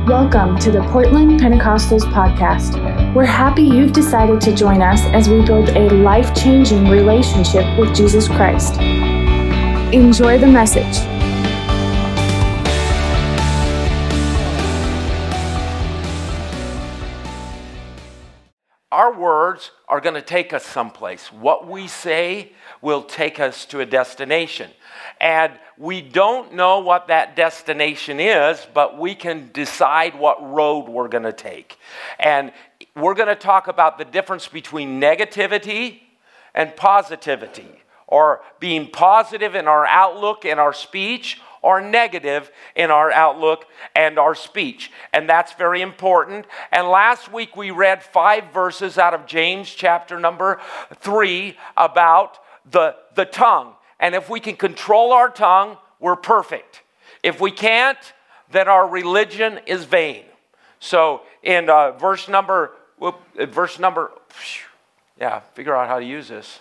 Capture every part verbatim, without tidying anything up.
Welcome to the Portland Pentecostals podcast. We're happy you've decided to join us as we build a life-changing relationship with Jesus Christ. Enjoy the message. Our words are going to take us someplace. What we say will take us to a destination. And we don't know what that destination is, but we can decide what road we're going to take. And we're going to talk about the difference between negativity and positivity, or being positive in our outlook and our speech, or negative in our outlook and our speech. And that's very important. And last week we read five verses out of James chapter number three about the, the tongue. And if we can control our tongue, we're perfect. If we can't, then our religion is vain. So in uh, verse number, whoop, verse number, yeah, figure out how to use this.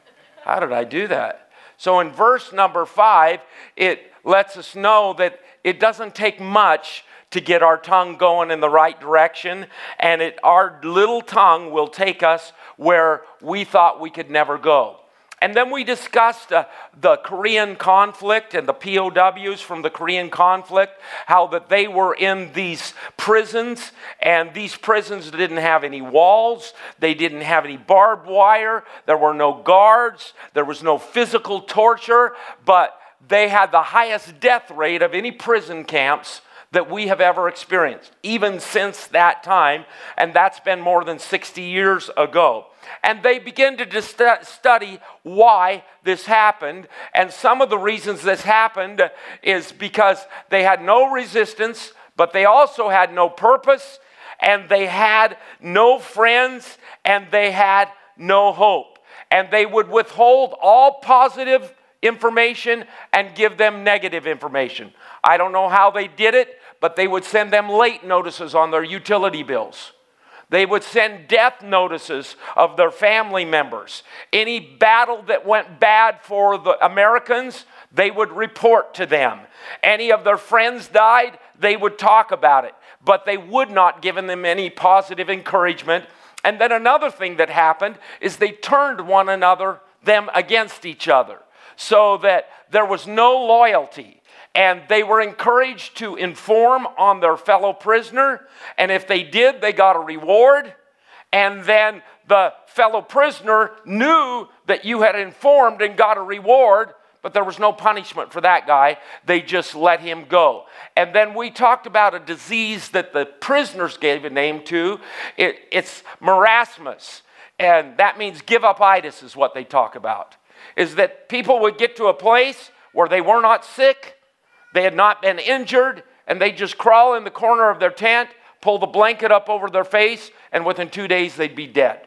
How did I do that? So in verse number five, it lets us know that it doesn't take much to get our tongue going in the right direction, and it, our little tongue will take us where we thought we could never go. And then we discussed uh, the Korean conflict and the P O Ws from the Korean conflict, how that they were in these prisons, and these prisons didn't have any walls, they didn't have any barbed wire, there were no guards, there was no physical torture, but they had the highest death rate of any prison camps that we have ever experienced, even since that time, and that's been more than sixty years ago. And they begin to dis- study why this happened, and some of the reasons this happened is because they had no resistance, but they also had no purpose, and they had no friends, and they had no hope. And they would withhold all positive information and give them negative information. I don't know how they did it, but they would send them late notices on their utility bills. They would send death notices of their family members. Any battle that went bad for the Americans, they would report to them. Any of their friends died, they would talk about it, but they would not give them any positive encouragement. And then another thing that happened is they turned one another, them against each other, so that there was no loyalty. And they were encouraged to inform on their fellow prisoner. And if they did, they got a reward. And then the fellow prisoner knew that you had informed and got a reward, but there was no punishment for that guy. They just let him go. And then we talked about a disease that the prisoners gave a name to. It, it's marasmus. And that means give-up-itis is what they talk about. Is that people would get to a place where they were not sick, they had not been injured, and they just crawl in the corner of their tent, pull the blanket up over their face, and within two days they'd be dead.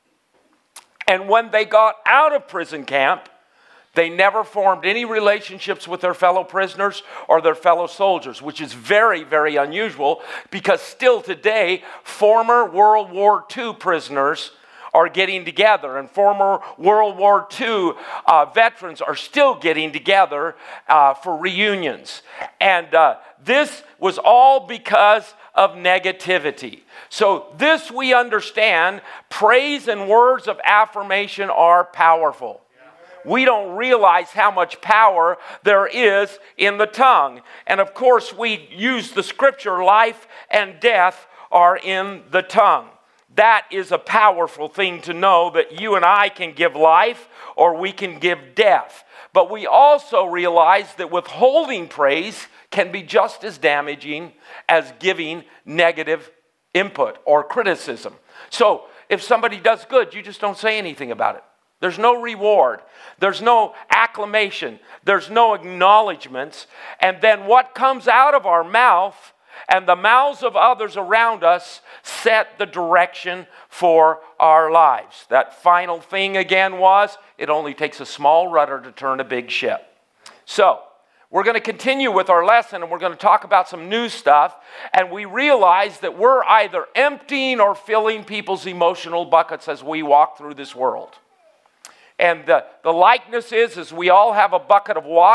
And when they got out of prison camp, they never formed any relationships with their fellow prisoners or their fellow soldiers, which is very, very unusual, because still today, former World War Two prisoners are getting together, and former World War Two uh, veterans are still getting together uh, for reunions. And uh, this was all because of negativity. So this we understand, praise and words of affirmation are powerful. We don't realize how much power there is in the tongue. And of course, we use the scripture, life and death are in the tongue. That is a powerful thing to know, that you and I can give life or we can give death. But we also realize that withholding praise can be just as damaging as giving negative input or criticism. So if somebody does good, you just don't say anything about it. There's no reward. There's no acclamation. There's no acknowledgments. And then what comes out of our mouth and the mouths of others around us set the direction for our lives. That final thing again was, it only takes a small rudder to turn a big ship. So, we're going to continue with our lesson, and we're going to talk about some new stuff. And we realize that we're either emptying or filling people's emotional buckets as we walk through this world. And the, the likeness is, is we all have a bucket of water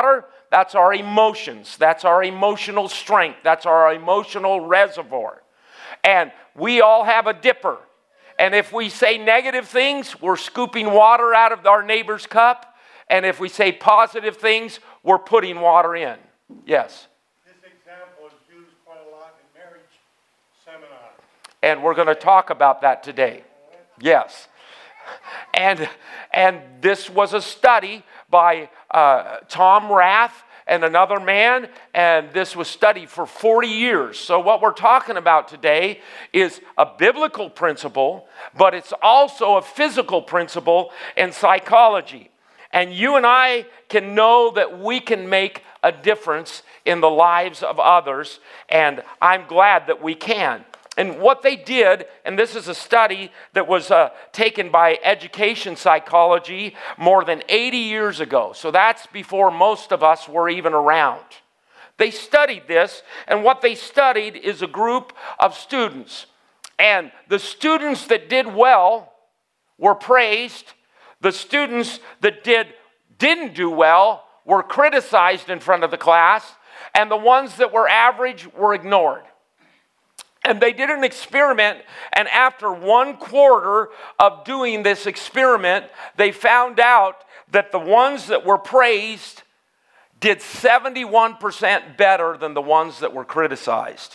That's our emotions. That's our emotional strength. That's our emotional reservoir. And we all have a dipper. And if we say negative things, we're scooping water out of our neighbor's cup. And if we say positive things, we're putting water in. Yes? This example is used quite a lot in marriage seminars. And we're going to talk about that today. Yes. And, and this was a study by uh, Tom Rath and another man, and this was studied for forty years. So what we're talking about today is a biblical principle, but it's also a physical principle in psychology. And you and I can know that we can make a difference in the lives of others, and I'm glad that we can. And what they did, and this is a study that was uh, taken by education psychology more than eighty years ago. So that's before most of us were even around. They studied this, and what they studied is a group of students. And the students that did well were praised. The students that did, didn't do well were criticized in front of the class. And the ones that were average were ignored. And they did an experiment, and after one quarter of doing this experiment, they found out that the ones that were praised did seventy-one percent better than the ones that were criticized.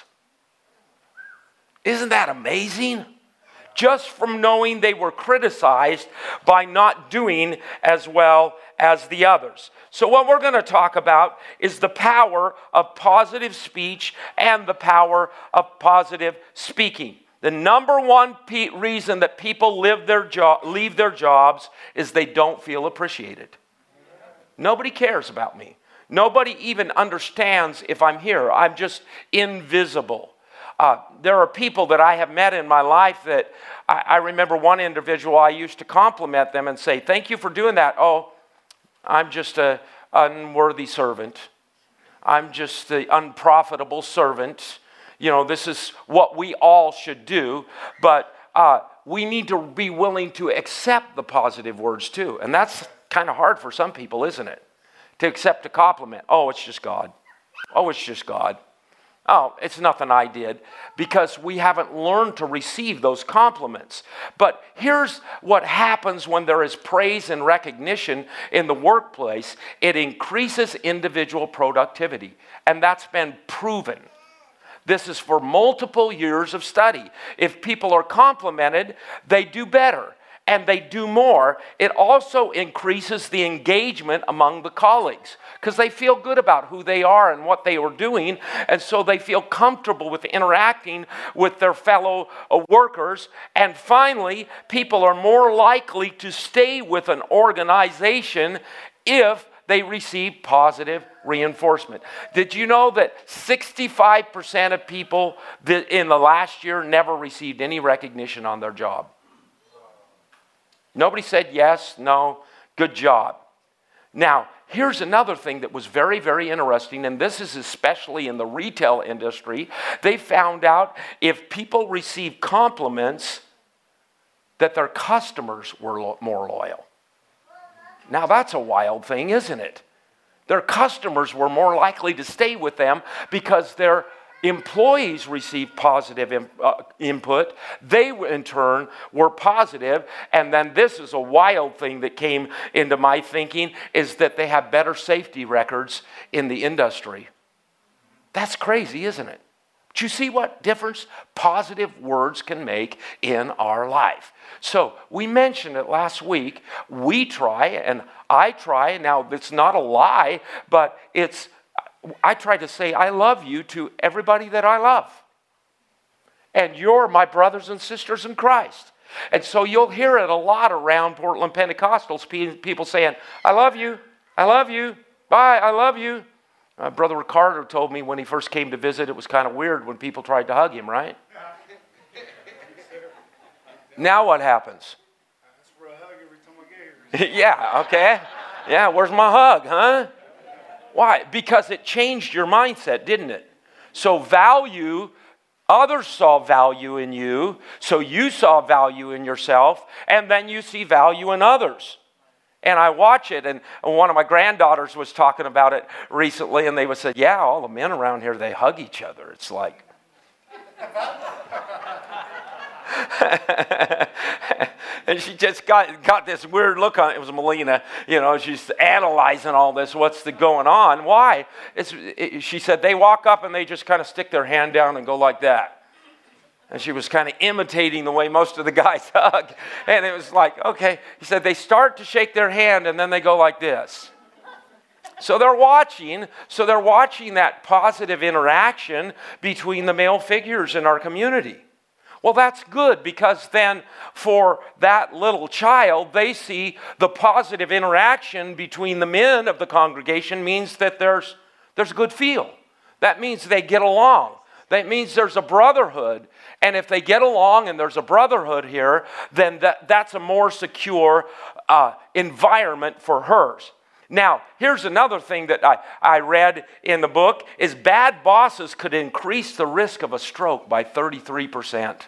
Isn't that amazing? Just from knowing they were criticized by not doing as well as the others. So what we're going to talk about is the power of positive speech and the power of positive speaking. The number one pe- reason that people live their jo- leave their jobs is they don't feel appreciated. Nobody cares about me. Nobody even understands if I'm here. I'm just invisible. Uh, there are people that I have met in my life that I, I remember one individual, I used to compliment them and say, thank you for doing that. Oh, I'm just an unworthy servant. I'm just the unprofitable servant. You know, this is what we all should do. But uh, we need to be willing to accept the positive words too. And that's kind of hard for some people, isn't it? To accept a compliment. Oh, it's just God. Oh, it's just God. Oh, it's nothing I did, because we haven't learned to receive those compliments. But here's what happens when there is praise and recognition in the workplace. It increases individual productivity, and that's been proven. This is for multiple years of study. If people are complimented, they do better. And they do more. It also increases the engagement among the colleagues because they feel good about who they are and what they are doing, and so they feel comfortable with interacting with their fellow workers. And finally, people are more likely to stay with an organization if they receive positive reinforcement. Did you know that sixty-five percent of people that in the last year never received any recognition on their job? Nobody said yes, no, good job. Now, here's another thing that was very, very interesting, and this is especially in the retail industry. They found out if people received compliments, that their customers were lo- more loyal. Now, that's a wild thing, isn't it? Their customers were more likely to stay with them because their employees received positive in, uh, input. They, in turn, were positive. And then this is a wild thing that came into my thinking, is that they have better safety records in the industry. That's crazy, isn't it? But you see what difference positive words can make in our life. So we mentioned it last week. We try, and I try. Now, it's not a lie, but it's I try to say I love you to everybody that I love. And you're my brothers and sisters in Christ. And so you'll hear it a lot around Portland Pentecostals, people saying, I love you, I love you, bye, I love you. Uh, Brother Ricardo told me when he first came to visit, it was kind of weird when people tried to hug him, right? Now what happens? That's for a hug every time I get here. Yeah, okay. Yeah, where's my hug, huh? Why? Because it changed your mindset, didn't it? So value, others saw value in you, so you saw value in yourself, and then you see value in others. And I watch it, and one of my granddaughters was talking about it recently, and they would say, yeah, all the men around here, they hug each other. It's like... And she just got, got this weird look on it. It was Melina, you know, she's analyzing all this. What's the going on? Why? It's, it, she said they walk up and they just kind of stick their hand down and go like that. And she was kind of imitating the way most of the guys hug. And it was like, okay. He said they start to shake their hand and then they go like this. So they're watching, so they're watching that positive interaction between the male figures in our community. Well, that's good, because then for that little child, they see the positive interaction between the men of the congregation means that there's, there's a good feel. That means they get along. That means there's a brotherhood. And if they get along and there's a brotherhood here, then that, that's a more secure uh, environment for hers. Now, here's another thing that I, I read in the book, is bad bosses could increase the risk of a stroke by thirty-three percent.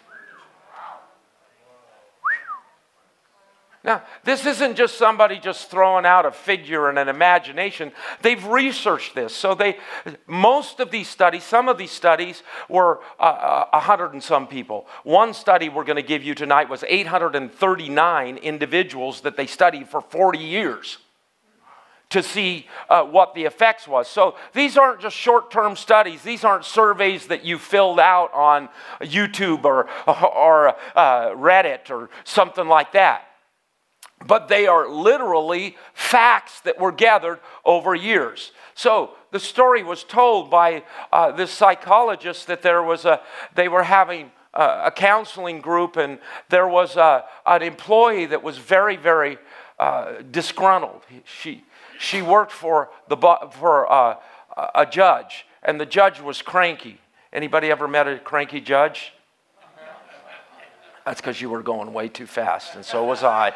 Now, this isn't just somebody just throwing out a figure and an imagination. They've researched this. So they, most of these studies, some of these studies were uh, a hundred and some people. One study we're going to give you tonight was eight hundred thirty-nine individuals that they studied for forty years to see uh, what the effects was. So these aren't just short-term studies. These aren't surveys that you filled out on YouTube or, or uh, Reddit or something like that. But they are literally facts that were gathered over years. So the story was told by uh, this psychologist that there was a, they were having a, a counseling group, and there was a, an employee that was very, very uh, disgruntled. She she worked for the for uh, a judge, and the judge was cranky. Anybody ever met a cranky judge? That's because you were going way too fast, and so was I.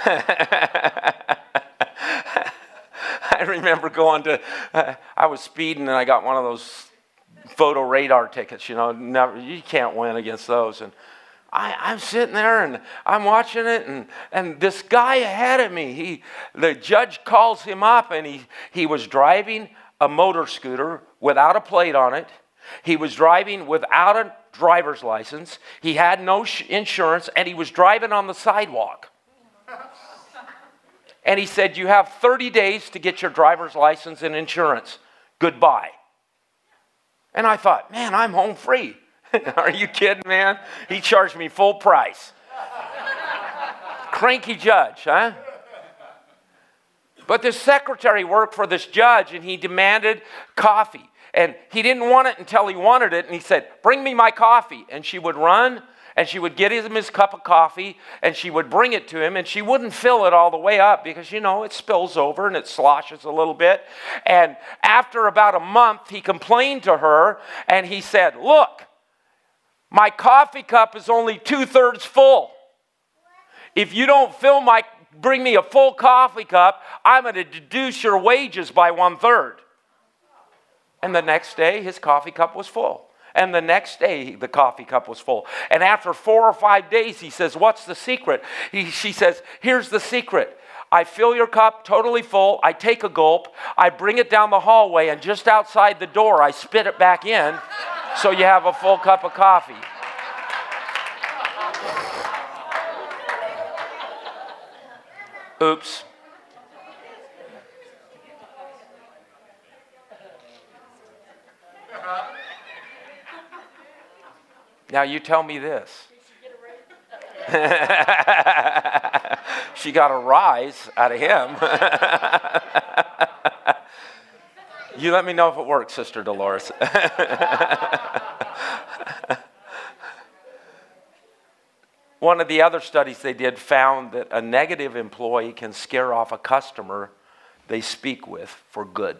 I remember going to, uh, I was speeding, and I got one of those photo radar tickets, you know, never, you can't win against those. And I, I'm sitting there, and I'm watching it, and, and this guy ahead of me, he, the judge calls him up, and he, he was driving a motor scooter without a plate on it. He was driving without a driver's license. He had no sh- insurance, and he was driving on the sidewalk. And he said, you have thirty days to get your driver's license and insurance. Goodbye. And I thought, man, I'm home free. Are you kidding, man? He charged me full price. Cranky judge, huh? But this secretary worked for this judge, and he demanded coffee. And he didn't want it until he wanted it. And he said, bring me my coffee. And she would run, and she would get him his cup of coffee, and she would bring it to him. And she wouldn't fill it all the way up because, you know, it spills over and it sloshes a little bit. And after about a month, he complained to her, and he said, look, my coffee cup is only two-thirds full. If you don't fill my, bring me a full coffee cup, I'm going to deduce your wages by one-third. And the next day, his coffee cup was full. And the next day, the coffee cup was full. And after four or five days, he says, what's the secret? He, she says, here's the secret. I fill your cup totally full. I take a gulp. I bring it down the hallway. And just outside the door, I spit it back in so you have a full cup of coffee. Oops. Now you tell me this. She got a rise out of him. You let me know if it works, Sister Dolores. One of the other studies they did found that a negative employee can scare off a customer they speak with for good.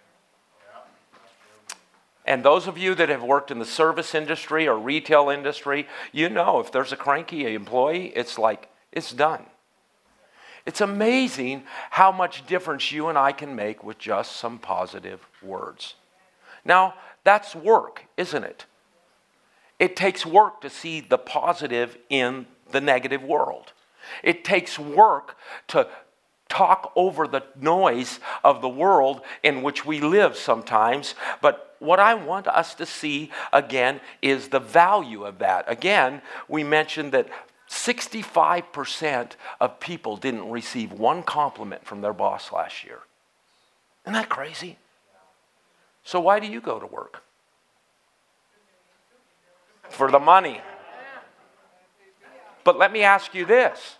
And those of you that have worked in the service industry or retail industry, you know if there's a cranky employee, it's like, it's done. It's amazing how much difference you and I can make with just some positive words. Now, that's work, isn't it? It takes work to see the positive in the negative world. It takes work to talk over the noise of the world in which we live sometimes. But what I want us to see again is the value of that. Again, we mentioned that sixty-five percent of people didn't receive one compliment from their boss last year. Isn't that crazy? So why do you go to work? For the money. But let me ask you this.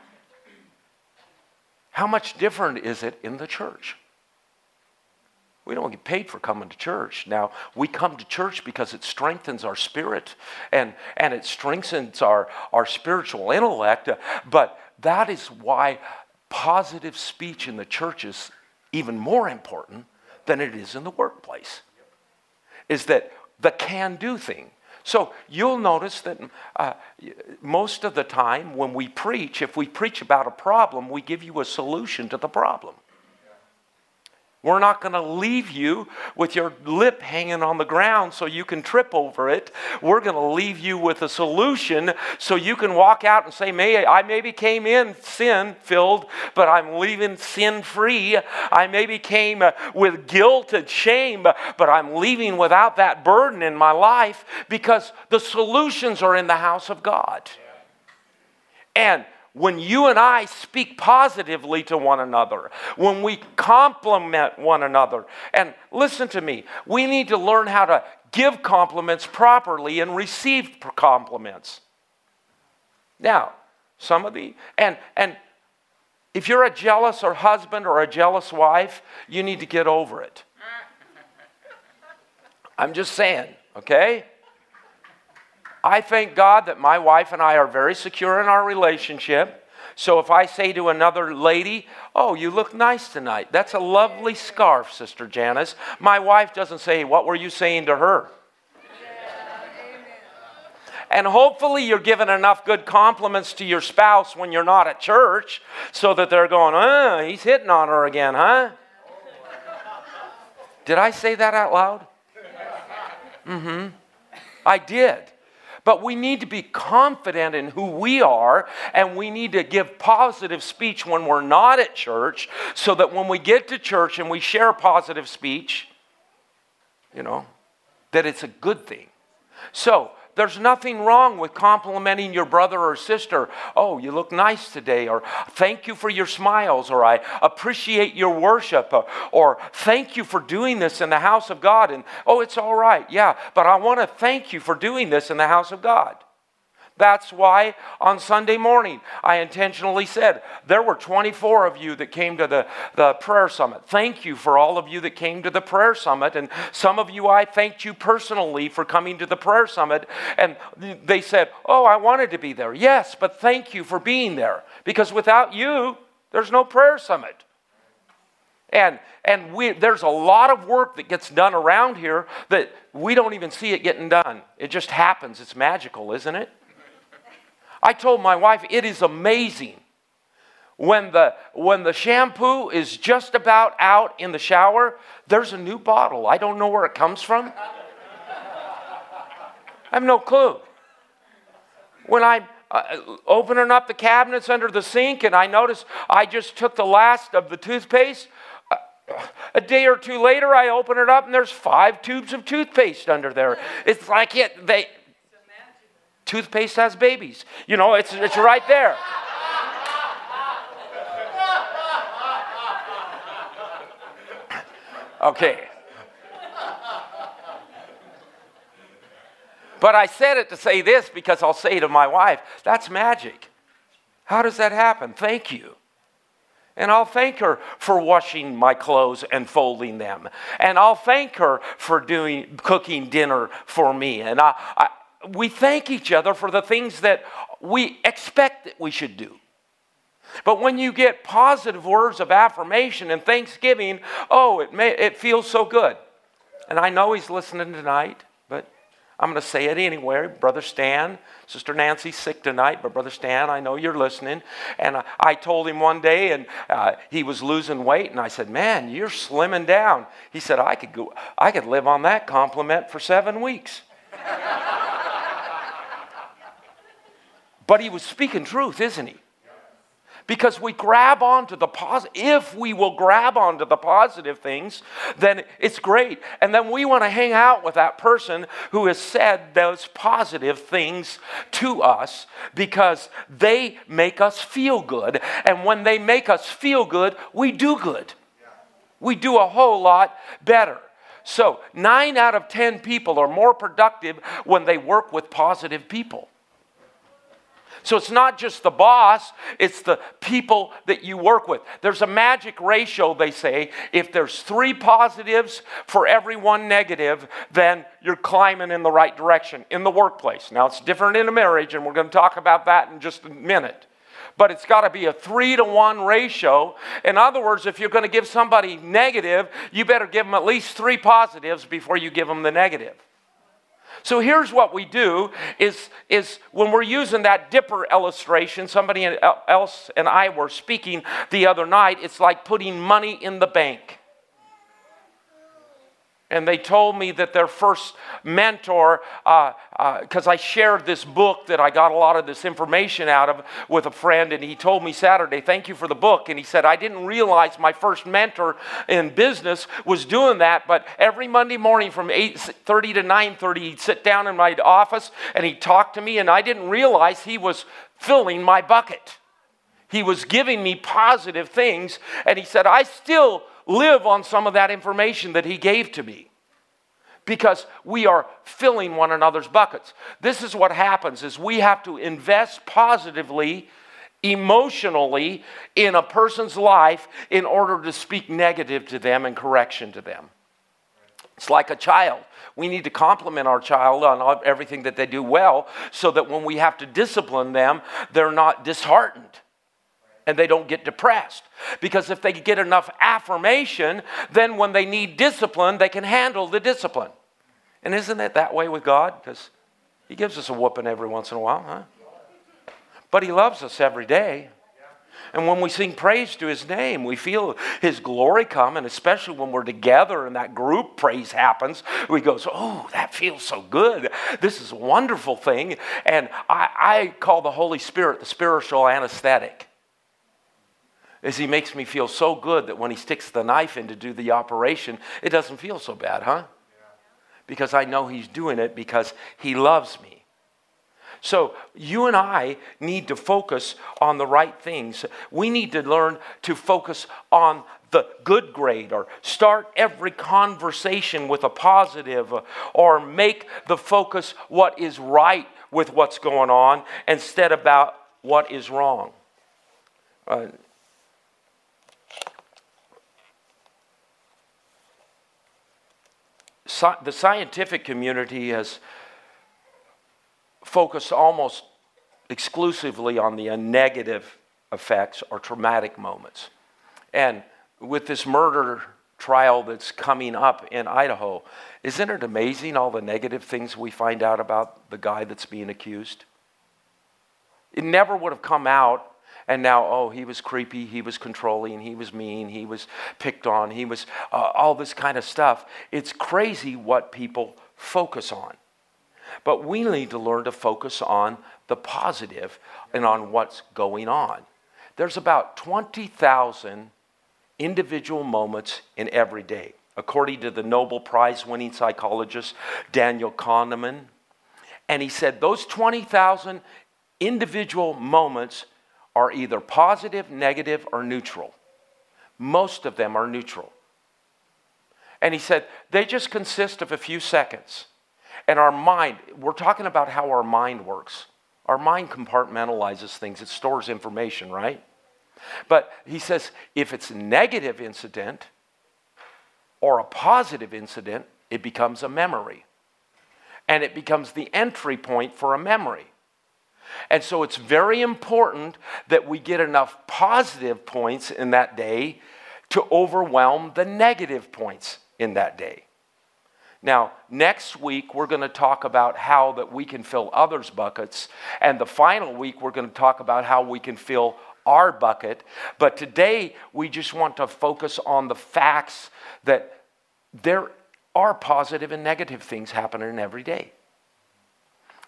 How much different is it in the church? We don't get paid for coming to church. Now, we come to church because it strengthens our spirit and, and it strengthens our, our spiritual intellect. But that is why positive speech in the church is even more important than it is in the workplace. Is that the can-do thing. So you'll notice that uh, most of the time when we preach, if we preach about a problem, we give you a solution to the problem. We're not going to leave you with your lip hanging on the ground so you can trip over it. We're going to leave you with a solution so you can walk out and say, May I maybe came in sin-filled, but I'm leaving sin-free. I maybe came uh, with guilt and shame, but, but I'm leaving without that burden in my life because the solutions are in the house of God. And when you and I speak positively to one another, when we compliment one another, and listen to me, we need to learn how to give compliments properly and receive compliments. Now, some of the, and, and if you're a jealous or husband or a jealous wife, you need to get over it. I'm just saying, okay? I thank God that my wife and I are very secure in our relationship. So if I say to another lady, oh, you look nice tonight. That's a lovely scarf, Sister Janice. My wife doesn't say, what were you saying to her? And hopefully you're giving enough good compliments to your spouse when you're not at church so that they're going, oh, he's hitting on her again, huh? Did I say that out loud? Mm-hmm. I did. But we need to be confident in who we are, and we need to give positive speech when we're not at church, so that when we get to church and we share positive speech, you know, that it's a good thing. So, there's nothing wrong with complimenting your brother or sister. Oh, you look nice today, or thank you for your smiles, or I appreciate your worship, or, or thank you for doing this in the house of God. And oh, it's all right, yeah, but I want to thank you for doing this in the house of God. That's why on Sunday morning I intentionally said there were twenty-four of you that came to the, the prayer summit. Thank you for all of you that came to the prayer summit. And some of you, I thanked you personally for coming to the prayer summit. And they said, oh, I wanted to be there. Yes, but thank you for being there. Because without you, there's no prayer summit. And and we, there's a lot of work that gets done around here that we don't even see it getting done. It just happens. It's magical, isn't it? I told my wife, it is amazing when the when the shampoo is just about out in the shower, there's a new bottle. I don't know where it comes from. I have no clue. When I'm uh, opening up the cabinets under the sink and I notice I just took the last of the toothpaste, uh, a day or two later I open it up and there's five tubes of toothpaste under there. It's like it, they... Toothpaste has babies. You know, it's it's right there. Okay. But I said it to say this because I'll say to my wife, that's magic. How does that happen? Thank you. And I'll thank her for washing my clothes and folding them. And I'll thank her for doing cooking dinner for me. And I, I we thank each other for the things that we expect that we should do. But when you get positive words of affirmation and thanksgiving, oh, it may, it feels so good. And I know he's listening tonight, but I'm going to say it anyway. Brother Stan, Sister Nancy's sick tonight, but Brother Stan, I know you're listening. And I, I told him one day, and uh, he was losing weight, and I said, man, you're slimming down. He said, I could go, I could live on that compliment for seven weeks. But he was speaking truth, isn't he? Because we grab onto the positive. If we will grab onto the positive things, then it's great. And then we want to hang out with that person who has said those positive things to us because they make us feel good. And when they make us feel good, we do good. We do a whole lot better. So nine out of ten people are more productive when they work with positive people. So it's not just the boss, it's the people that you work with. There's a magic ratio, they say. If there's three positives for every one negative, then you're climbing in the right direction in the workplace. Now, it's different in a marriage, and we're going to talk about that in just a minute. But it's got to be a three to one ratio. In other words, if you're going to give somebody negative, you better give them at least three positives before you give them the negative. So here's what we do is, is when we're using that dipper illustration, somebody else and I were speaking the other night, it's like putting money in the bank. And they told me that their first mentor, because uh, uh, I shared this book that I got a lot of this information out of with a friend, and he told me Saturday, thank you for the book. And he said, I didn't realize my first mentor in business was doing that, but every Monday morning from eight thirty to nine thirty, he'd sit down in my office and he'd talk to me, and I didn't realize he was filling my bucket. He was giving me positive things, and he said, I still live on some of that information that he gave to me because we are filling one another's buckets. This is what happens is we have to invest positively, emotionally in a person's life in order to speak negative to them and correction to them. It's like a child. We need to compliment our child on everything that they do well so that when we have to discipline them, they're not disheartened. And they don't get depressed. Because if they get enough affirmation, then when they need discipline, they can handle the discipline. And isn't it that way with God? Because He gives us a whooping every once in a while, huh? But He loves us every day. And when we sing praise to His name, we feel His glory come. And especially when we're together and that group praise happens, we go, oh, that feels so good. This is a wonderful thing. And I, I call the Holy Spirit the spiritual anesthetic. Is He makes me feel so good that when He sticks the knife in to do the operation, it doesn't feel so bad, huh? Yeah. Because I know He's doing it because He loves me. So you and I need to focus on the right things. We need to learn to focus on the good grade, or start every conversation with a positive, or make the focus what is right with what's going on instead about what is wrong. Uh, The scientific community has focused almost exclusively on the negative effects or traumatic moments. And with this murder trial that's coming up in Idaho, isn't it amazing all the negative things we find out about the guy that's being accused? It never would have come out. And now, oh, he was creepy, he was controlling, he was mean, he was picked on, he was uh, all this kind of stuff. It's crazy what people focus on. But we need to learn to focus on the positive and on what's going on. There's about twenty thousand individual moments in every day, according to the Nobel Prize-winning psychologist Daniel Kahneman. And he said those twenty thousand individual moments are either positive, negative, or neutral. Most of them are neutral. And he said they just consist of a few seconds. And our mind, we're talking about how our mind works. Our mind compartmentalizes things. It stores information, right? But he says if it's a negative incident or a positive incident, it becomes a memory. And it becomes the entry point for a memory. And so it's very important that we get enough positive points in that day to overwhelm the negative points in that day. Now, next week, we're going to talk about how that we can fill others' buckets. And the final week, we're going to talk about how we can fill our bucket. But today, we just want to focus on the facts that there are positive and negative things happening every day.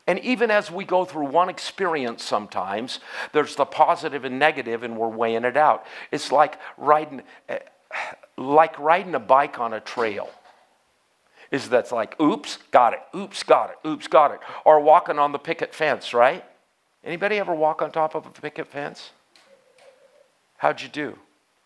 And even as we go through one experience sometimes, there's the positive and negative, and we're weighing it out. It's like riding, like riding a bike on a trail. Is that's like, oops, got it, oops, got it, oops, got it. Or walking on the picket fence, right? Anybody ever walk on top of a picket fence? How'd you do?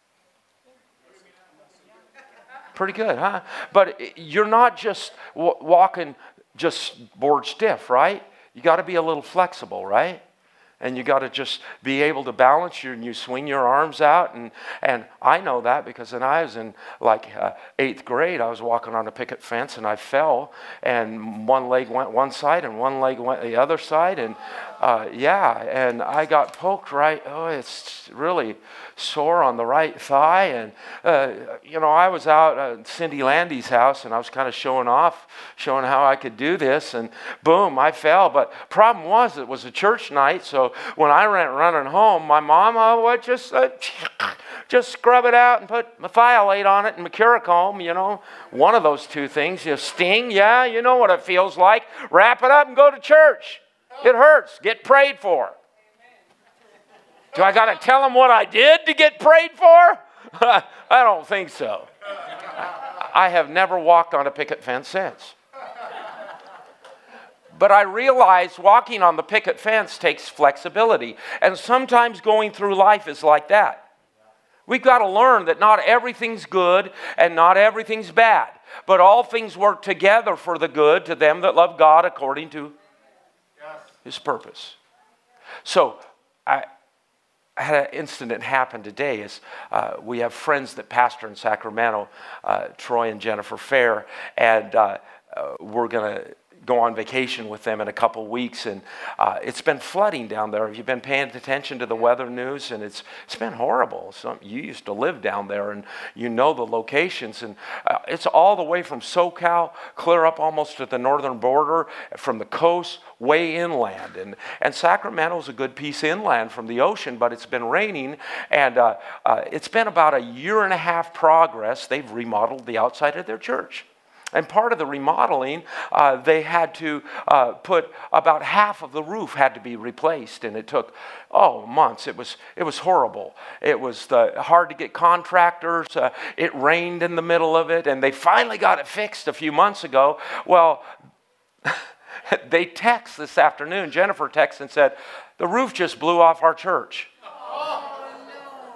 Pretty good, huh? But you're not just w- walking just board stiff, right? You got to be a little flexible, right? And you got to just be able to balance your, and you swing your arms out. And, and I know that because when I was in like uh, eighth grade, I was walking on a picket fence and I fell. And one leg went one side and one leg went the other side. And uh, yeah, and I got poked right. Oh, it's really sore on the right thigh. And, uh, you know, I was out at Cindy Landy's house and I was kind of showing off, showing how I could do this. And boom, I fell. But problem was, it was a church night. So when I went running home, my mom, oh, what, just, uh, just scrub it out and put methylate on it and Mercurochrome, you know, one of those two things. You sting, yeah, you know what it feels like. Wrap it up and go to church. It hurts. Get prayed for. Do I got to tell them what I did to get prayed for? I don't think so. I have never walked on a picket fence since. But I realize walking on the picket fence takes flexibility. And sometimes going through life is like that. We've got to learn that not everything's good and not everything's bad. But all things work together for the good to them that love God according to His purpose. So I, I had an incident happen today. Is uh, we have friends that pastor in Sacramento, uh, Troy and Jennifer Fair, and uh, uh, we're going to go on vacation with them in a couple weeks, and uh, it's been flooding down there. Have you been paying attention to the weather news? And it's it's been horrible. So you used to live down there, and you know the locations, and uh, it's all the way from SoCal clear up almost to the northern border, from the coast way inland, and and Sacramento's a good piece inland from the ocean, but it's been raining, and uh, uh, it's been about a year and a half progress. They've remodeled the outside of their church. And part of the remodeling, uh, they had to uh, put about half of the roof had to be replaced, and it took oh months. It was it was horrible. It was the, hard to get contractors. Uh, it rained in the middle of it, and they finally got it fixed a few months ago. Well, they text this afternoon. Jennifer texted and said, "The roof just blew off our church." Oh no!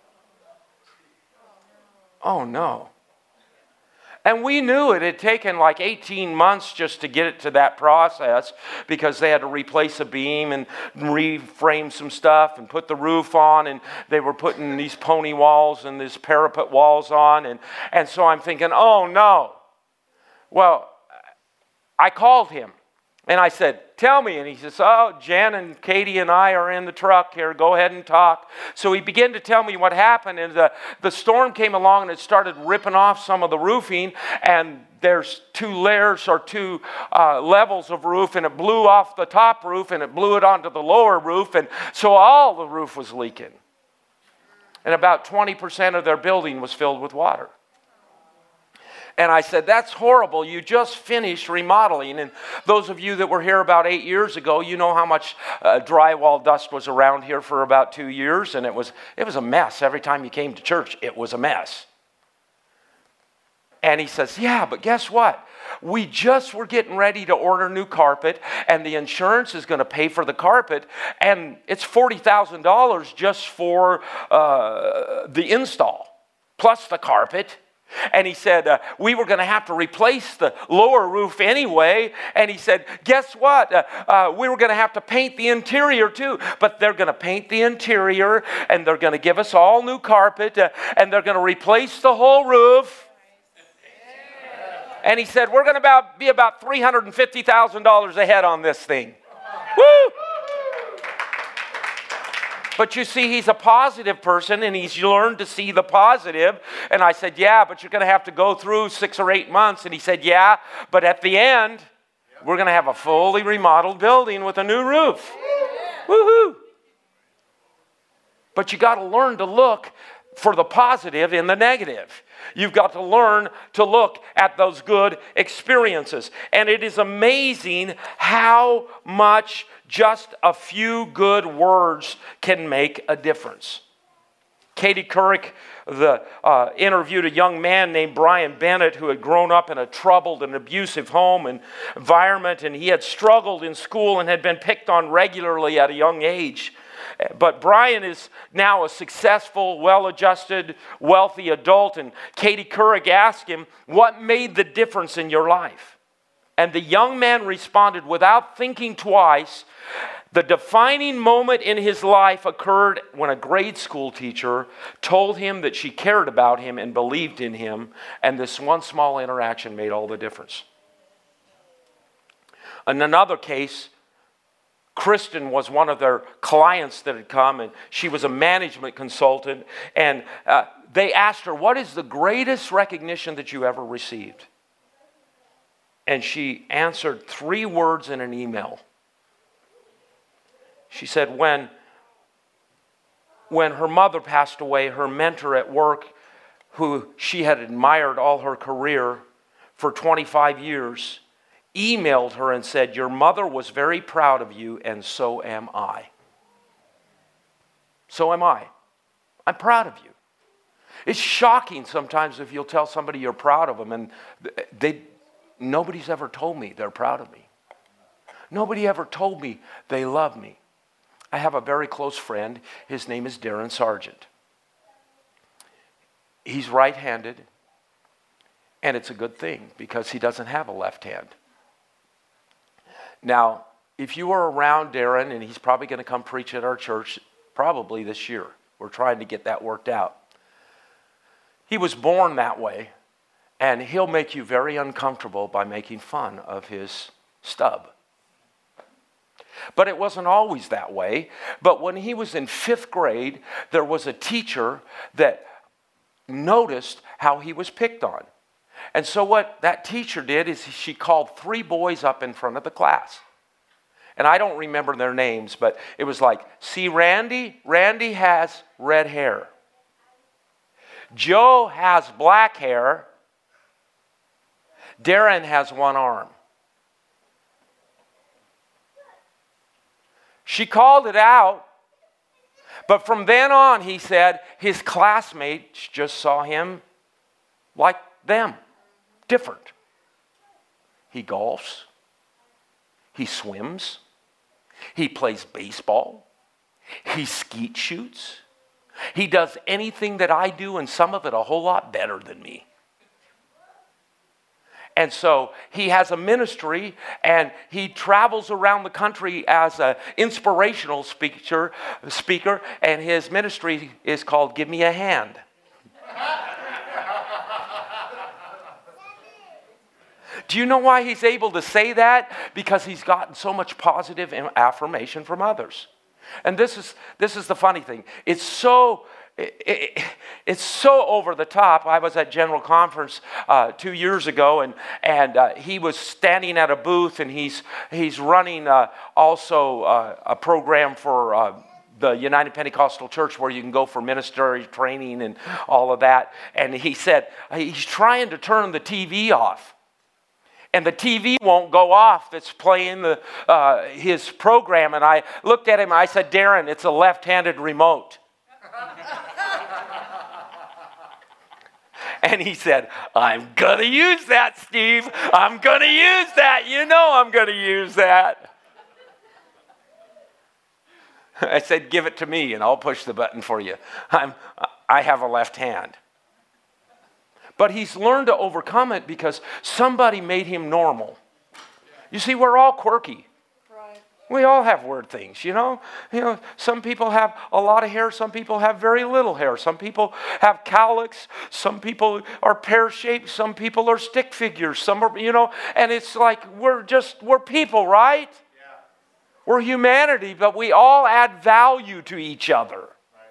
Oh no! And we knew it had taken like eighteen months just to get it to that process, because they had to replace a beam and reframe some stuff and put the roof on, and they were putting these pony walls and these parapet walls on. And, and so I'm thinking, oh no. Well, I called him and I said, tell me. And he says, oh, Jen and Katie and I are in the truck here. Go ahead and talk. So he began to tell me what happened. And the, the storm came along and it started ripping off some of the roofing. And there's two layers or two uh, levels of roof. And it blew off the top roof and it blew it onto the lower roof. And so all the roof was leaking. And about twenty percent of their building was filled with water. And I said, that's horrible. You just finished remodeling. And those of you that were here about eight years ago, you know how much uh, drywall dust was around here for about two years. And it was, it was a mess. Every time you came to church, it was a mess. And he says, yeah, but guess what? We just were getting ready to order new carpet, and the insurance is going to pay for the carpet. And it's forty thousand dollars just for uh, the install, plus the carpet. And he said, uh, we were going to have to replace the lower roof anyway. And he said, guess what? Uh, uh, we were going to have to paint the interior too. But they're going to paint the interior, and they're going to give us all new carpet, uh, and they're going to replace the whole roof. And he said, we're going to about, be about three hundred fifty thousand dollars ahead on this thing. Woo! But you see, he's a positive person, and he's learned to see the positive. And I said, yeah, but you're going to have to go through six or eight months. And he said, yeah, but at the end, we're going to have a fully remodeled building with a new roof. Woohoo! But you got to learn to look for the positive in the negative. You've got to learn to look at those good experiences. And it is amazing how much just a few good words can make a difference. Katie Couric the, uh, interviewed a young man named Brian Bennett who had grown up in a troubled and abusive home and environment, and he had struggled in school and had been picked on regularly at a young age. But Brian is now a successful, well-adjusted, wealthy adult, and Katie Couric asked him, "What made the difference in your life?" And the young man responded without thinking twice, "The defining moment in his life occurred when a grade school teacher told him that she cared about him and believed in him, and this one small interaction made all the difference." In another case, Kristen was one of their clients that had come, and she was a management consultant, and uh, they asked her, "What is the greatest recognition that you ever received?" And she answered three words in an email. She said, when, when her mother passed away, her mentor at work, who she had admired all her career for twenty-five years, emailed her and said, "Your mother was very proud of you, and so am I." So am I. I'm proud of you. It's shocking sometimes if you'll tell somebody you're proud of them, and they, nobody's ever told me they're proud of me. Nobody ever told me they love me. I have a very close friend. His name is Darren Sargent. He's right-handed, and it's a good thing because he doesn't have a left hand. Now, if you are around Darren, and he's probably going to come preach at our church probably this year. We're trying to get that worked out. He was born that way, and he'll make you very uncomfortable by making fun of his stub. But it wasn't always that way. But when he was in fifth grade, there was a teacher that noticed how he was picked on. And so what that teacher did is she called three boys up in front of the class. And I don't remember their names, but it was like, "See Randy? Randy has red hair. Joe has black hair. Darren has one arm." She called it out, but from then on, he said, his classmates just saw him like them, different. He golfs, he swims, he plays baseball, he skeet shoots, he does anything that I do, and some of it a whole lot better than me. And so he has a ministry, and he travels around the country as an inspirational speaker, speaker, and his ministry is called Give Me a Hand. Do you know why he's able to say that? Because he's gotten so much positive affirmation from others. And this is this is the funny thing. It's so it, it, it's so over the top. I was at General Conference uh, two years ago, and and uh, he was standing at a booth, and he's he's running uh, also uh, a program for Uh, the United Pentecostal Church where you can go for ministry training and all of that. And he said he's trying to turn the T V off. And the T V won't go off that's playing the, uh, his program. And I looked at him, I said, "Darren, it's a left-handed remote." And he said, "I'm going to use that, Steve. I'm going to use that. You know I'm going to use that." I said, "Give it to me and I'll push the button for you. I'm, I have a left hand." But he's learned to overcome it because somebody made him normal. You see, we're all quirky. Right. We all have weird things, you know? You know, some people have a lot of hair, some people have very little hair. Some people have cowlicks, some people are pear-shaped, some people are stick figures, some are, you know, and it's like we're just, we're people, right? Yeah. We're humanity, but we all add value to each other.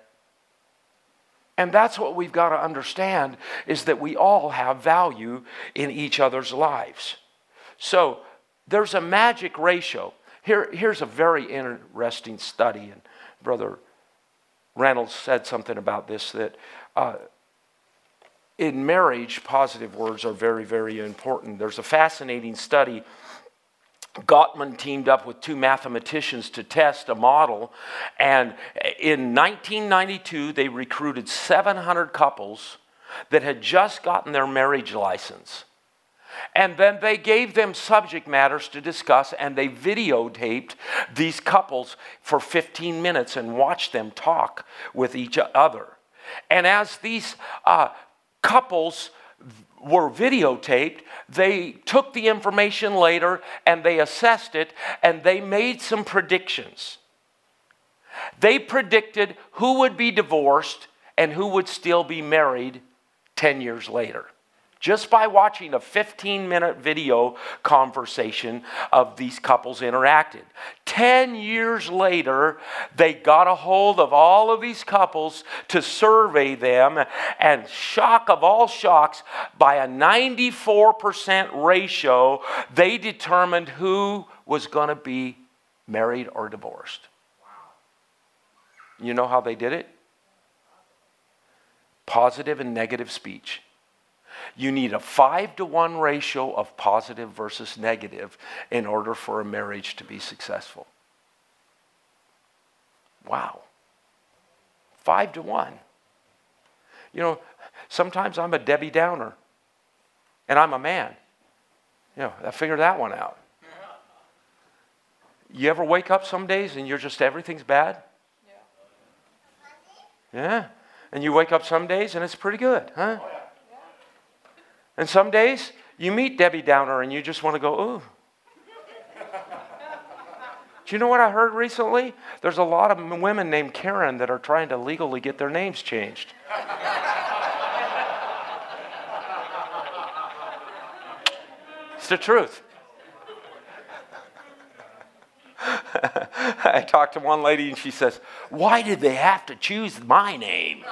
And that's what we've got to understand, is that we all have value in each other's lives. So there's a magic ratio. Here, here's a very interesting study, and Brother Reynolds said something about this, that uh, in marriage, positive words are very, very important. There's a fascinating study. Gottman teamed up with two mathematicians to test a model, and in nineteen ninety-two, they recruited seven hundred couples that had just gotten their marriage license. And then they gave them subject matters to discuss, and they videotaped these couples for fifteen minutes and watched them talk with each other. And as these uh, couples were videotaped, they took the information later and they assessed it, and they made some predictions. They predicted who would be divorced and who would still be married ten years later, just by watching a fifteen-minute video conversation of these couples interacted. Ten years later, they got a hold of all of these couples to survey them, and shock of all shocks, by a ninety-four percent ratio, they determined who was going to be married or divorced. Wow. You know how they did it? Positive and negative speech. You need a five to one ratio of positive versus negative in order for a marriage to be successful. Wow. Five to one. You know, sometimes I'm a Debbie Downer, and I'm a man. You know, I figured that one out. You ever wake up some days and you're just, everything's bad? Yeah. Yeah. And you wake up some days and it's pretty good, huh? And some days you meet Debbie Downer and you just want to go, ooh. Do you know what I heard recently? There's a lot of women named Karen that are trying to legally get their names changed. It's the truth. I talked to one lady and she says, why did they have to choose my name?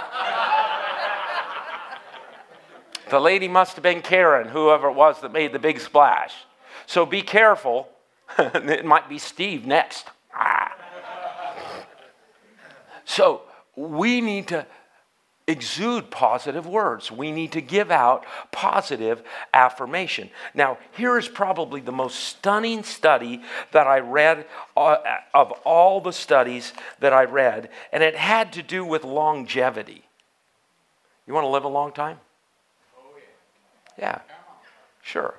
The lady must have been Karen, whoever it was that made the big splash. So be careful. It might be Steve next. Ah. So we need to exude positive words. We need to give out positive affirmation. Now, here is probably the most stunning study that I read uh, of all the studies that I read, and it had to do with longevity. You want to live a long time? Yeah, sure.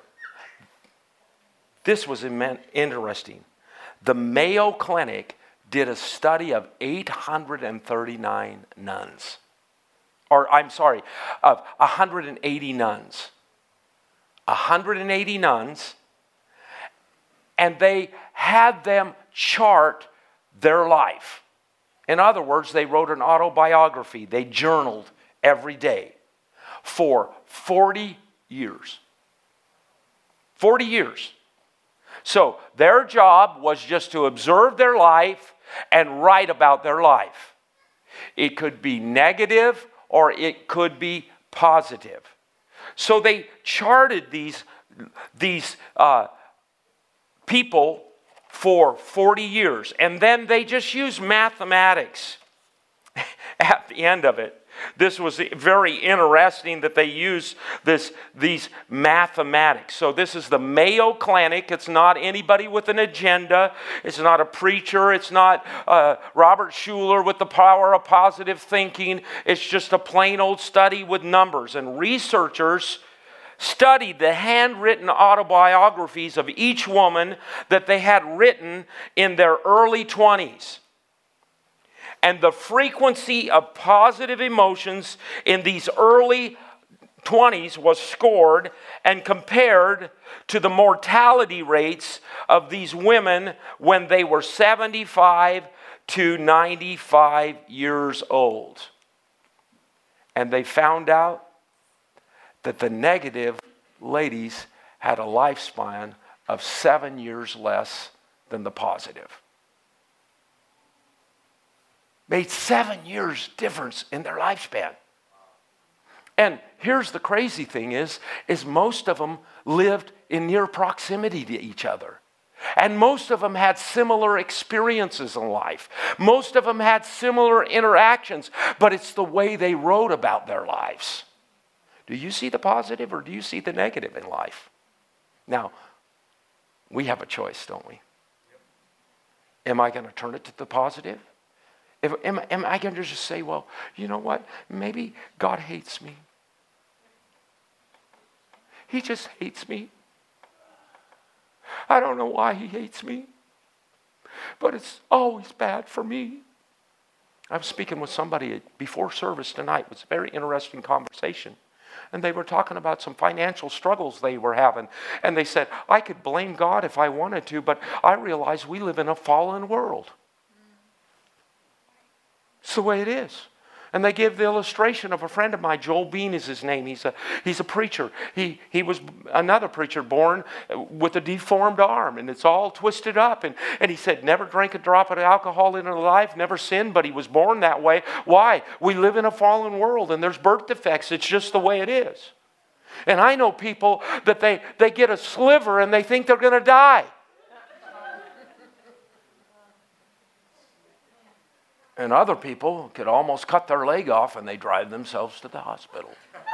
This was interesting. The Mayo Clinic did a study of eight hundred thirty-nine nuns. Or, I'm sorry, of one hundred eighty nuns. one hundred eighty nuns. And they had them chart their life. In other words, they wrote an autobiography. They journaled every day for forty years. forty years. So their job was just to observe their life and write about their life. It could be negative or it could be positive. So they charted these, these uh, people for forty years. And then they just used mathematics at the end of it. This was very interesting that they use this, these mathematics. So this is the Mayo Clinic. It's not anybody with an agenda. It's not a preacher. It's not uh, Robert Schuller with the power of positive thinking. It's just a plain old study with numbers. And researchers studied the handwritten autobiographies of each woman that they had written in their early twenties. And the frequency of positive emotions in these early twenties was scored and compared to the mortality rates of these women when they were seventy-five to ninety-five years old. And they found out that the negative ladies had a lifespan of seven years less than the positive. Made seven years difference in their lifespan. And here's the crazy thing is, is most of them lived in near proximity to each other. And most of them had similar experiences in life. Most of them had similar interactions, but it's the way they wrote about their lives. Do you see the positive or do you see the negative in life? Now, we have a choice, don't we? Am I going to turn it to the positive? If, am, am I going to just say, well, you know what? Maybe God hates me. He just hates me. I don't know why he hates me, but it's always bad for me. I was speaking with somebody before service tonight. It was a very interesting conversation. And they were talking about some financial struggles they were having. And they said, I could blame God if I wanted to, but I realize we live in a fallen world. It's the way it is. And they give the illustration of a friend of mine, Joel Bean is his name. He's a, he's a preacher. He, he was another preacher born with a deformed arm, and it's all twisted up. And, and he said, never drank a drop of alcohol in his life, never sinned, but he was born that way. Why? We live in a fallen world, and there's birth defects. It's just the way it is. And I know people that they, they get a sliver and they think they're going to die. And other people could almost cut their leg off and they drive themselves to the hospital.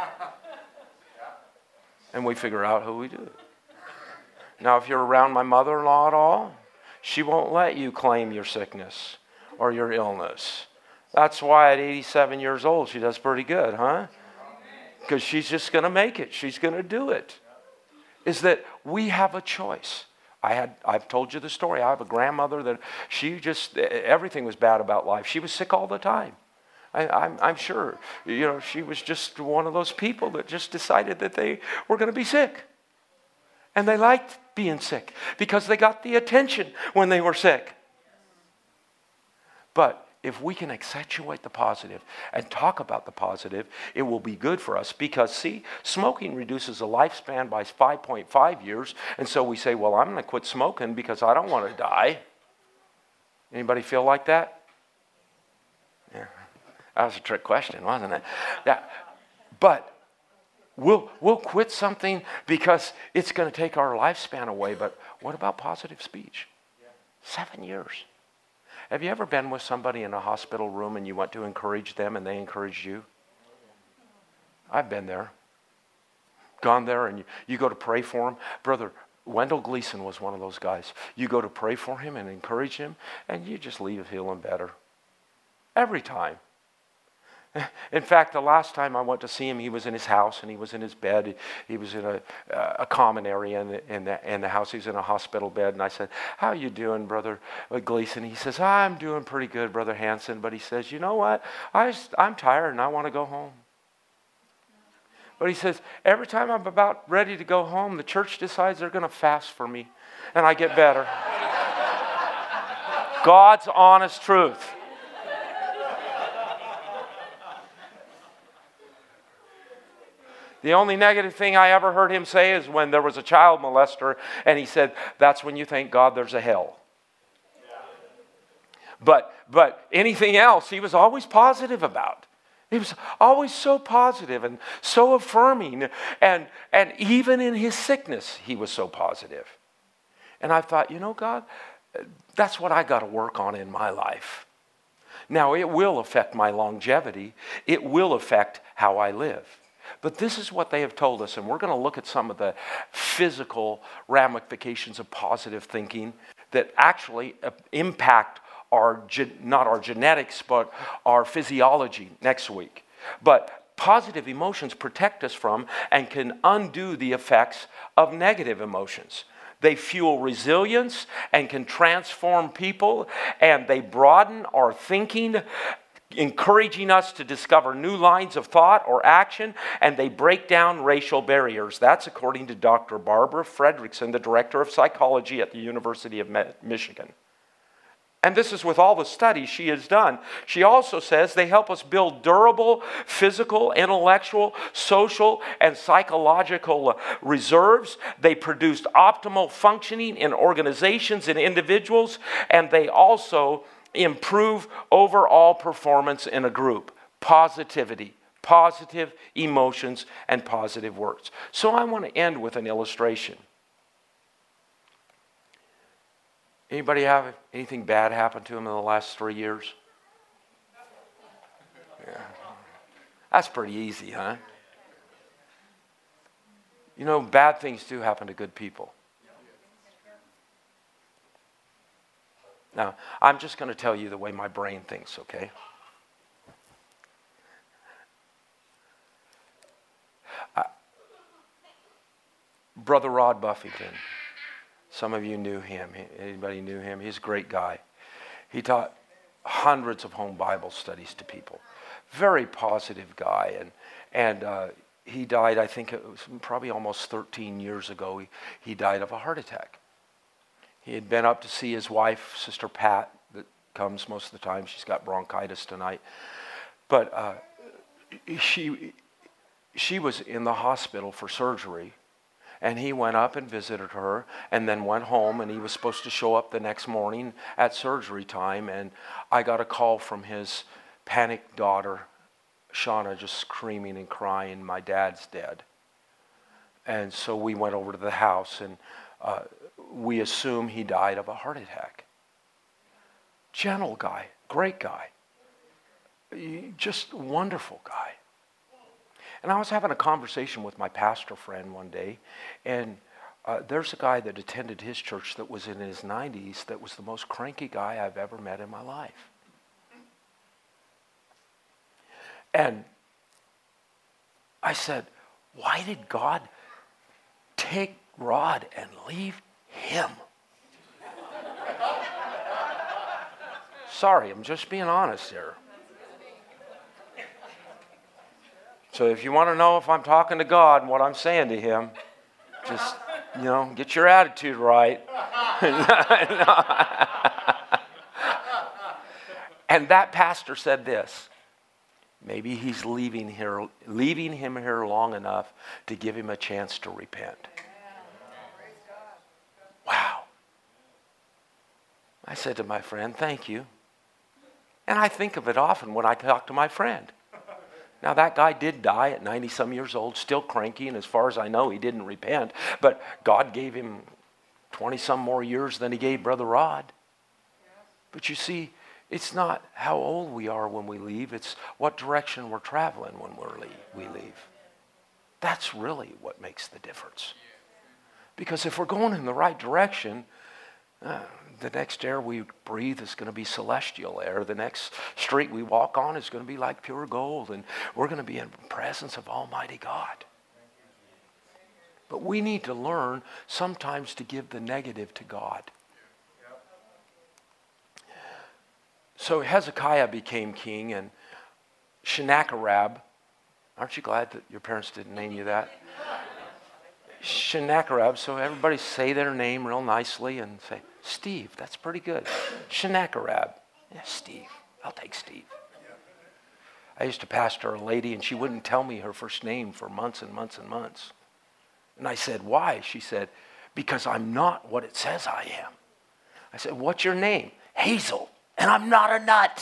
And we figure out who we do. Now, if you're around my mother-in-law at all, she won't let you claim your sickness or your illness. That's why at eighty-seven years old, she does pretty good, huh? Because she's just going to make it. She's going to do it. Is that we have a choice. I had, I've told you the story. I have a grandmother that she just, everything was bad about life. She was sick all the time. I, I'm, I'm sure, you know, she was just one of those people that just decided that they were going to be sick. And they liked being sick because they got the attention when they were sick. But if we can accentuate the positive and talk about the positive, it will be good for us because, see, smoking reduces the lifespan by five point five years. And so we say, well, I'm going to quit smoking because I don't want to die. Anybody feel like that? Yeah. That was a trick question, wasn't it? Yeah. But we'll, we'll quit something because it's going to take our lifespan away. But what about positive speech? Seven years. Have you ever been with somebody in a hospital room and you went to encourage them and they encouraged you? I've been there. Gone there and you, you go to pray for them. Brother Wendell Gleason was one of those guys. You go to pray for him and encourage him and you just leave feeling better. Every time. In fact, the last time I went to see him, he was in his house and he was in his bed. He was in a, a common area in the, in, the, in the house. He was in a hospital bed. And I said, how you doing, Brother Gleason? He says, I'm doing pretty good, Brother Hanson. But he says, you know what? I just, I'm tired and I want to go home. But he says, every time I'm about ready to go home, the church decides they're going to fast for me. And I get better. God's honest truth. The only negative thing I ever heard him say is when there was a child molester, and he said, that's when you thank God there's a hell. Yeah. But, but anything else, he was always positive about. He was always so positive and so affirming, and, and even in his sickness, he was so positive. And I thought, you know, God, that's what I got to work on in my life. Now, it will affect my longevity. It will affect how I live. But this is what they have told us, and we're going to look at some of the physical ramifications of positive thinking that actually impact our, not our genetics, but our physiology next week. But positive emotions protect us from and can undo the effects of negative emotions. They fuel resilience and can transform people, and they broaden our thinking, encouraging us to discover new lines of thought or action, and they break down racial barriers. That's according to Doctor Barbara Fredrickson, the director of psychology at the University of Michigan. And this is with all the studies she has done. She also says they help us build durable physical, intellectual, social, and psychological reserves. They produce optimal functioning in organizations and individuals, and they also improve overall performance in a group. Positivity, positive emotions, and positive words. So I want to end with an illustration. Anybody have anything bad happen to him in the last three years? Yeah. That's pretty easy, huh? You know, bad things do happen to good people. Now, I'm just going to tell you the way my brain thinks, okay? Uh, Brother Rod Buffington. Some of you knew him. Anybody knew him? He's a great guy. He taught hundreds of home Bible studies to people. Very positive guy. And and uh, he died, I think it was probably almost thirteen years ago. He, he died of a heart attack. He had been up to see his wife, Sister Pat, that comes most of the time. She's got bronchitis tonight. But uh, she she was in the hospital for surgery. And he went up and visited her and then went home, and he was supposed to show up the next morning at surgery time. And I got a call from his panicked daughter, Shauna, just screaming and crying, "My dad's dead." And so we went over to the house, and uh, we assume he died of a heart attack. Gentle guy, great guy, just wonderful guy. And I was having a conversation with my pastor friend one day, and uh, there's a guy that attended his church that was in his nineties that was the most cranky guy I've ever met in my life. And I said, why did God take Rod and leave him? Sorry, I'm just being honest here. So if you want to know if I'm talking to God and what I'm saying to him, just, you know, get your attitude right. And that pastor said this: maybe he's leaving here, leaving him here long enough to give him a chance to repent. Wow. I said to my friend, thank you. And I think of it often when I talk to my friend. Now, that guy did die at ninety-some years old, still cranky, and as far as I know, he didn't repent. But God gave him twenty-some more years than he gave Brother Rod. But you see, it's not how old we are when we leave. It's what direction we're traveling when we're leave, we leave. That's really what makes the difference. Because if we're going in the right direction, uh, the next air we breathe is going to be celestial air. The next street we walk on is going to be like pure gold. And we're going to be in the presence of Almighty God. But we need to learn sometimes to give the negative to God. So Hezekiah became king, and Sennacherib, aren't you glad that your parents didn't name you that? Sennacherib, so everybody say their name real nicely and say, Steve, that's pretty good. Sennacherib. Yeah, Steve. I'll take Steve. I used to pastor a lady, and she wouldn't tell me her first name for months and months and months. And I said, why? She said, because I'm not what it says I am. I said, what's your name? Hazel. And I'm not a nut.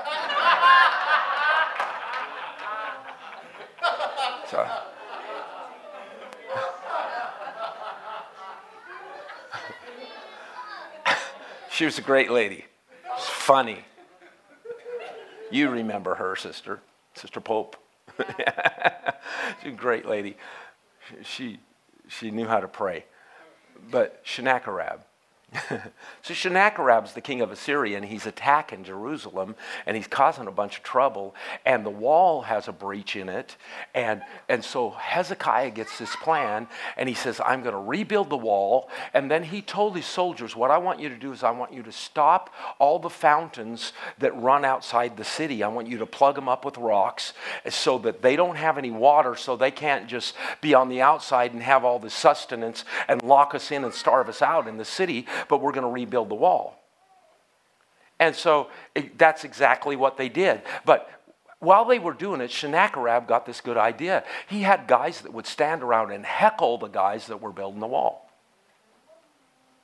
So, she was a great lady. She's funny. You remember her, sister, Sister Pope. She's a great lady. She she knew how to pray. But Sennacherib. So Sennacherib's the king of Assyria, and he's attacking Jerusalem, and he's causing a bunch of trouble, and the wall has a breach in it, and, and so Hezekiah gets this plan, and he says, I'm going to rebuild the wall, and then he told his soldiers, what I want you to do is I want you to stop all the fountains that run outside the city. I want you to plug them up with rocks so that they don't have any water, so they can't just be on the outside and have all the sustenance and lock us in and starve us out in the city, but we're going to rebuild the wall. And so it, that's exactly what they did. But while they were doing it, Sennacherib got this good idea. He had guys that would stand around and heckle the guys that were building the wall.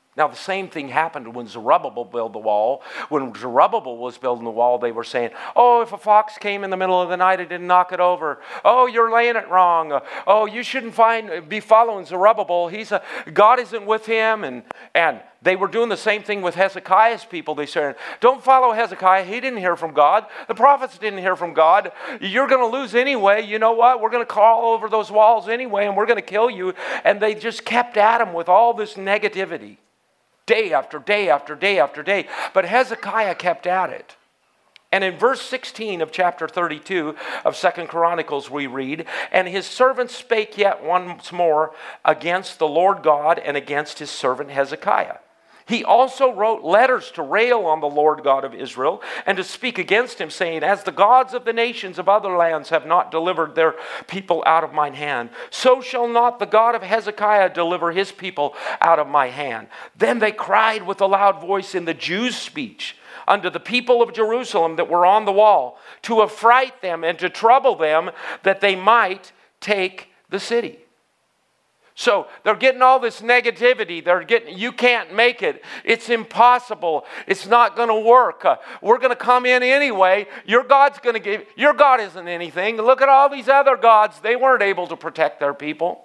Now, the same thing happened when Zerubbabel built the wall. When Zerubbabel was building the wall, they were saying, oh, if a fox came in the middle of the night, it didn't knock it over. Oh, you're laying it wrong. Oh, you shouldn't find, be following Zerubbabel. He's a, God isn't with him. And, and they were doing the same thing with Hezekiah's people. They said, don't follow Hezekiah. He didn't hear from God. The prophets didn't hear from God. You're going to lose anyway. You know what? We're going to crawl over those walls anyway, and we're going to kill you. And they just kept at him with all this negativity. Day after day after day after day. But Hezekiah kept at it. And in verse sixteen of chapter thirty-two of Second Chronicles we read, and his servants spake yet once more against the Lord God and against his servant Hezekiah. He also wrote letters to rail on the Lord God of Israel and to speak against him, saying, as the gods of the nations of other lands have not delivered their people out of mine hand, so shall not the God of Hezekiah deliver his people out of my hand. Then they cried with a loud voice in the Jews' speech unto the people of Jerusalem that were on the wall, to affright them and to trouble them, that they might take the city. So they're getting all this negativity. They're getting, you can't make it. It's impossible. It's not going to work. Uh, we're going to come in anyway. Your God's going to give, your God isn't anything. Look at all these other gods. They weren't able to protect their people.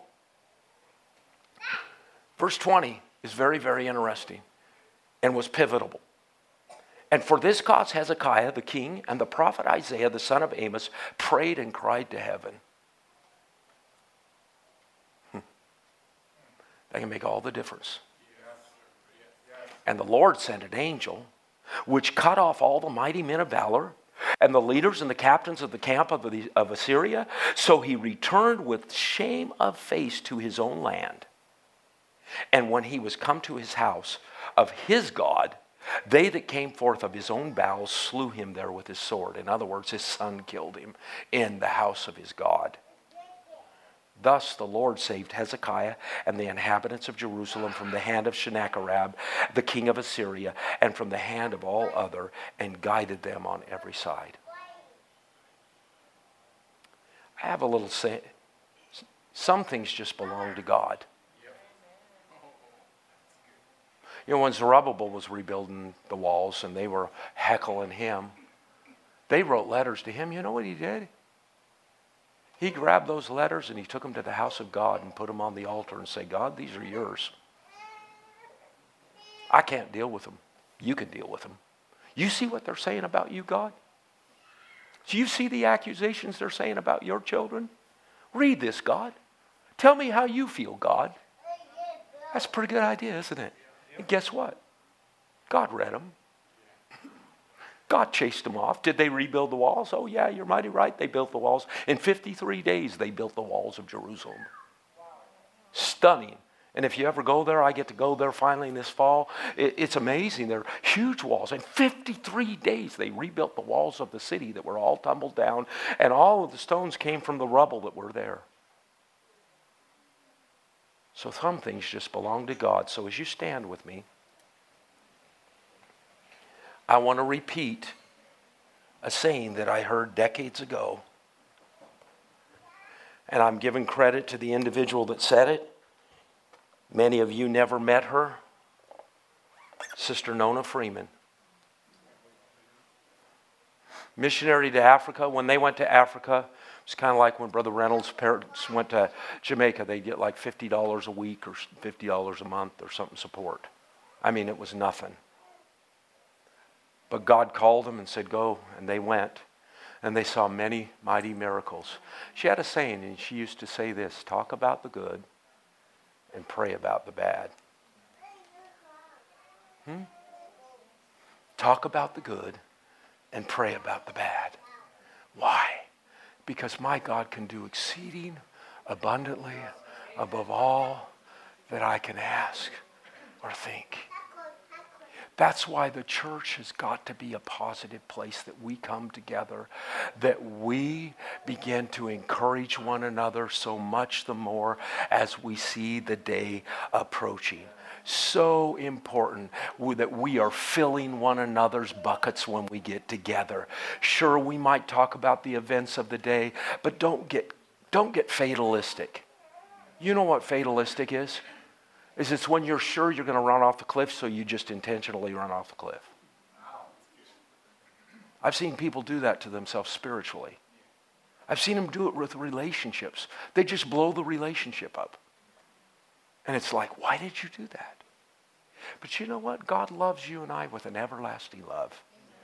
Verse twenty is very, very interesting and was pivotal. And for this cause Hezekiah, the king, and the prophet Isaiah, the son of Amos, prayed and cried to heaven. That can make all the difference. And the Lord sent an angel, which cut off all the mighty men of valor, and the leaders and the captains of the camp of, the, of Assyria. So he returned with shame of face to his own land. And when he was come to his house of his God, they that came forth of his own bowels slew him there with his sword. In other words, his son killed him in the house of his God. Thus the Lord saved Hezekiah and the inhabitants of Jerusalem from the hand of Sennacherib, the king of Assyria, and from the hand of all other, and guided them on every side. I have a little say. Some things just belong to God. You know, when Zerubbabel was rebuilding the walls and they were heckling him, they wrote letters to him. You know what he did? He grabbed those letters and he took them to the house of God and put them on the altar and said, God, these are yours. I can't deal with them. You can deal with them. You see what they're saying about you, God? Do you see the accusations they're saying about your children? Read this, God. Tell me how you feel, God. That's a pretty good idea, isn't it? And guess what? God read them. God chased them off. Did they rebuild the walls? Oh yeah, you're mighty right. They built the walls. In fifty-three days, they built the walls of Jerusalem. Stunning. And if you ever go there, I get to go there finally this fall. It, it's amazing. They're huge walls. In fifty-three days, they rebuilt the walls of the city that were all tumbled down. And all of the stones came from the rubble that were there. So some things just belong to God. So as you stand with me, I want to repeat a saying that I heard decades ago. And I'm giving credit to the individual that said it. Many of you never met her. Sister Nona Freeman. Missionary to Africa. When they went to Africa, it's kind of like when Brother Reynolds' parents went to Jamaica. They get like fifty dollars a week or fifty dollars a month or something support. I mean, it was nothing. But God called them and said, go. And they went. And they saw many mighty miracles. She had a saying, and she used to say this, talk about the good and pray about the bad. Hmm? Talk about the good and pray about the bad. Why? Because my God can do exceeding abundantly above all that I can ask or think. That's why the church has got to be a positive place, that we come together, that we begin to encourage one another so much the more as we see the day approaching. So important that we are filling one another's buckets when we get together. Sure, we might talk about the events of the day, but don't get, don't get fatalistic. You know what fatalistic is? Is it's when you're sure you're going to run off the cliff, so you just intentionally run off the cliff. I've seen people do that to themselves spiritually. I've seen them do it with relationships. They just blow the relationship up. And it's like, why did you do that? But you know what? God loves you and I with an everlasting love.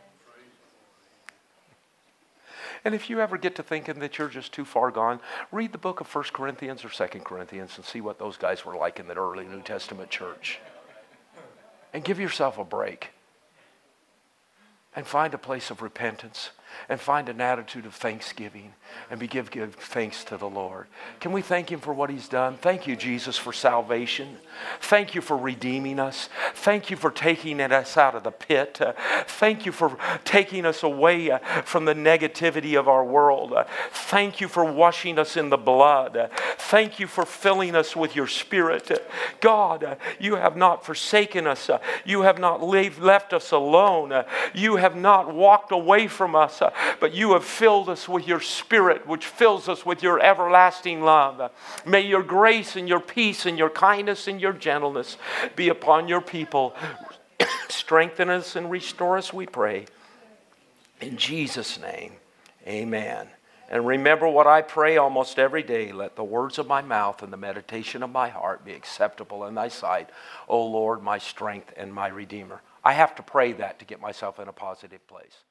And if you ever get to thinking that you're just too far gone, read the book of First Corinthians or Second Corinthians and see what those guys were like in the early New Testament church. And give yourself a break. And find a place of repentance. And find an attitude of thanksgiving. And be give, give thanks to the Lord. Can we thank Him for what He's done? Thank you, Jesus, for salvation. Thank you for redeeming us. Thank you for taking us out of the pit. Uh, thank you for taking us away uh, from the negativity of our world. Uh, thank you for washing us in the blood. Uh, thank you for filling us with your Spirit. Uh, God, uh, you have not forsaken us. Uh, you have not leave, left us alone. Uh, you have not walked away from us. Uh, but you have filled us with your Spirit, which fills us with your everlasting love. Uh, may your grace and your peace and your kindness and your gentleness be upon your people. Strengthen us and restore us, we pray. In Jesus' name, amen. And remember what I pray almost every day. Let the words of my mouth and the meditation of my heart be acceptable in thy sight, O Lord, my strength and my Redeemer. I have to pray that to get myself in a positive place.